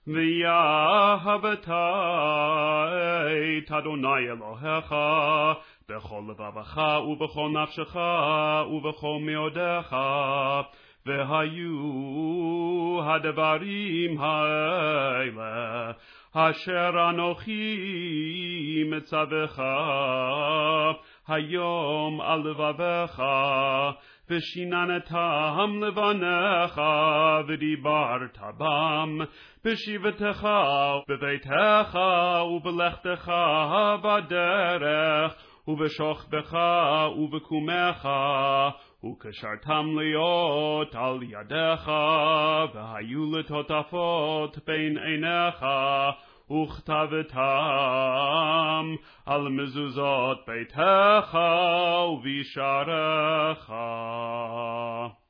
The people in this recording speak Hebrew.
ואהבת את אדוני אלוהיך בכל לבבך ובכל נפשך ובכל מאודך, והיו הדברים האלה אשר אנוכי מצווך היום על לבבך, ושיננתם לבניך ודיברת בם בשבתך בביתך ובלכתך בדרך ובשוכבך ובקומך, וקשרתם להיות על ידך, והיו לטוטפות בין עיניך, וכתבתם על מזוזות ביתך ובשעריך.